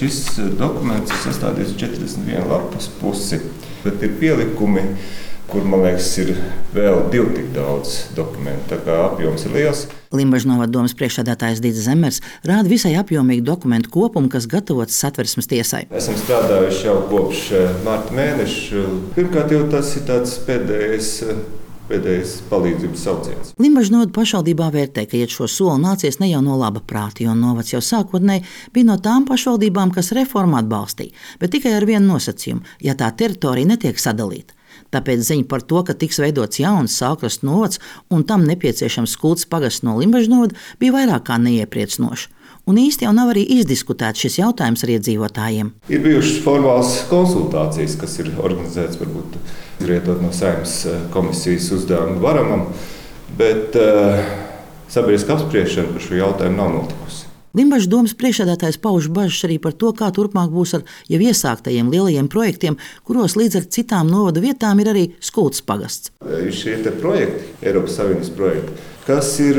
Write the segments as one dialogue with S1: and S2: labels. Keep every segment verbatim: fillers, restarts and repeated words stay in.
S1: šis dokuments ir sastādīts četrdesmit vienu lapas pusi, bet ir pielikumi, kur, man liekas, ir vēl divi tik daudz dokumentu, tā kā apjoms ir liels.
S2: Limbažu novada domes priekšsēdētājs Dits Zemmers rāda visai apjomīgu dokumentu kopumu, kas gatavots Satversmes tiesai.
S1: Esam strādājuši jau kopš marta mēneša. Pirmkārt, jau tas ir tāds pēdējais, pēdējais palīdzības sauciens.
S2: Limbažu novada pašvaldībā vērtē, ka iet šo soli nācies ne jau no laba prāta, jo novads jau sākotnēji bija no tām pašvaldībām, kas reformu atbalstīja, bet tikai ar vienu nosacījumu, ja tā teritorija netiek sadalīta. Tāpēc ziņa par to, ka tiks veidots jauns Sālkrastu novads un tam nepieciešams Skultas pagasts no Limbažu novada, bija vairāk kā neiepriecinoši. Un īsti jau nav arī izdiskutēts šis jautājums ar iedzīvotājiem.
S1: Ir bijušas formālas konsultācijas, kas ir organizētas varbūt izrietot no Saeimas komisijas uzdevuma varamam, bet uh, sabiedriska apspriešana par šo jautājumu nav notikusi.
S2: Limbažu domes priekšsēdētājs pauž bažas arī par to, kā turpmāk būs ar jau iesāktajiem lielajiem projektiem, kuros līdz ar citām novada vietām ir arī Skultas pagasts.
S1: Ir šie te projekti, Eiropas Savienības projekti, kas ir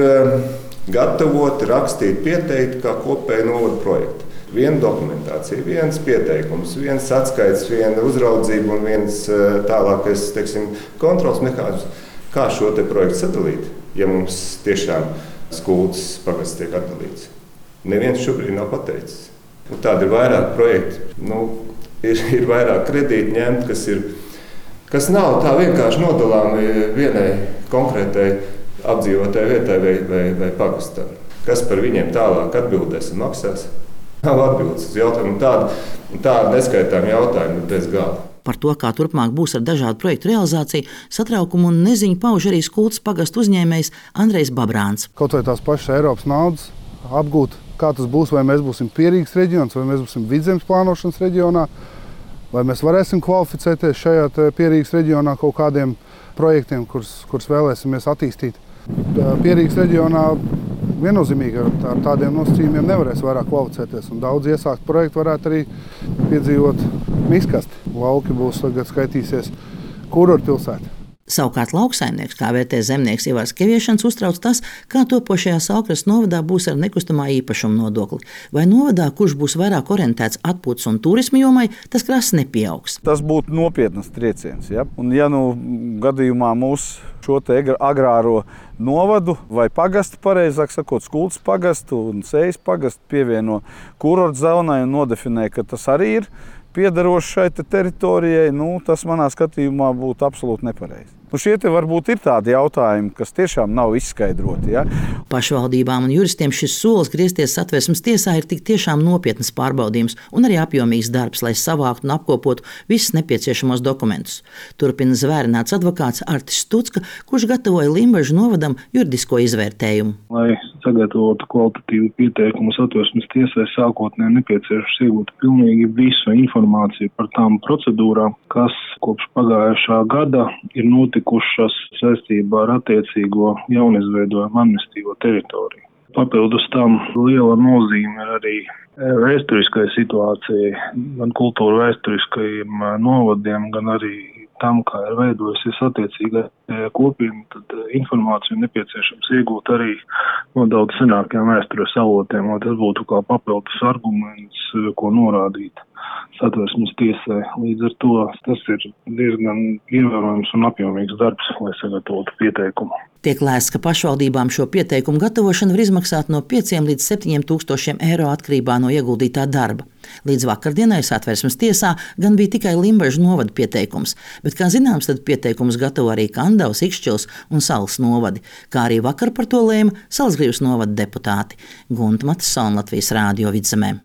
S1: gatavoti, rakstīti, pieteikti kā kopēji novada projekti. Viena dokumentācija, viens pieteikums, viens atskaits, viena uzraudzība un viens tālākais, teiksim, kontrols mehānisms. Kā šo te projektu sadalīt, ja mums tiešām Skultas pagasts tiek atdalīts? Neviens šobrīd nav pateicis. Un tādi ir vairāk projekti, nu, ir, ir vairāk kredīti ņemt, kas, ir, kas nav tā vienkārši nodalāmi vienai konkrētai apdzīvotai vietai vai, vai, vai pagastam. Kas par viņiem tālāk atbildēs un maksās? Nav atbildes uz jautājumu. Tāda, tāda neskaitām jautājumu bez gala.
S2: Par to, kā turpmāk būs ar dažādu projektu realizāciju, satraukumu un neziņu pauž arī Skultas pagastu uzņēmējs Andrejs Babrāns.
S3: Kaut vai tās pašas Eiropas naudas apgūt, kā tas būs, vai mēs būsim Pierīgas reģions, vai mēs būsim Vidzemes plānošanas reģionā, vai mēs varēsim kvalificēties šajā Pierīgas reģionā kaut kādiem projektiem, kurus, kurus vēlēsimies attīstīt. Pierīgas reģionā viennozīmīgi ar, ar tādiem nosacījumiem nevarēs vairāk kvalificēties, un daudz iesākt projektu varētu arī piedzīvot miskasti. Lauki būs tagad skaitīsies kurortu pilsēta.
S2: Savukārt lauksaimnieks, kā vērtē zemnieks Ivars Keviešans, uztrauc tas, kā topošajā Sālkrastu novadā būs ar nekustamā īpašuma nodokli. Vai novadā, kurš būs vairāk orientēts atpūtas un turisma jomai, tas krasts nepieaugs.
S4: Tas būtu nopietnas trieciens. Ja? Un ja nu gadījumā mūsu šo te agrāro novadu vai pagastu, pareizāk sakot, Skultas pagastu un Sējas pagastu pievieno kurortu zonai un nodefinē, ka tas arī ir piederošs šai te teritorijai, nu, tas manā skatījumā būtu absolūti nepareizi. Nu, šie te varbūt ir tādi jautājumi, kas tiešām nav izskaidroti. Ja?
S2: Pašvaldībām un juristiem šis solis griezties Satversmes tiesā ir tik tiešām nopietnas pārbaudījums un arī apjomīgs darbs, lai savāktu un apkopotu visus nepieciešamos dokumentus. Turpina zvērināts advokāts Artis Stucka, kurš gatavoja Limbažu novadam juridisko izvērtējumu.
S5: Lai sagatavotu kvalitatīvu pieteikumu Satversmes tiesai, sākotnēji nepieciešams iegūt pilnīgi visu informāciju par tām procedūrām, kas kopš pagājušā gada ir notikušas saistībā ar attiecīgo jaunizveidojumu amnestīvo teritoriju. Papildus tam liela nozīme ir arī vēsturiskai situācijai, gan kultūra vēsturiskajiem novadiem, gan arī tam, kā ir veidojusies attiecīgā kopiena, tad informāciju nepieciešams iegūt arī no daudz senākiem vēstures avotiem, lai tas būtu kā papildus arguments, ko norādīt Satversmes tiesai. Līdz ar to tas ir diezgan ievērojams un apjomīgs darbs, lai sagatavotu pieteikumu.
S2: Tiek lēsts, ka pašvaldībām šo pieteikumu gatavošanu var izmaksāt no pieciem līdz septiņiem tūkstošiem eiro atkarībā no ieguldītā darba. Līdz vakardienai Satversmes tiesā gan bija tikai Limbažu novada pieteikums, bet, kā zināms, tad pieteikumus gatavo arī Kandavas, Ikšķils un Salas novadi, kā arī vakar par to lēma Salsgrīvas novada deputāti. Gunta Matisona, Latvijas Rādio Vidzemē.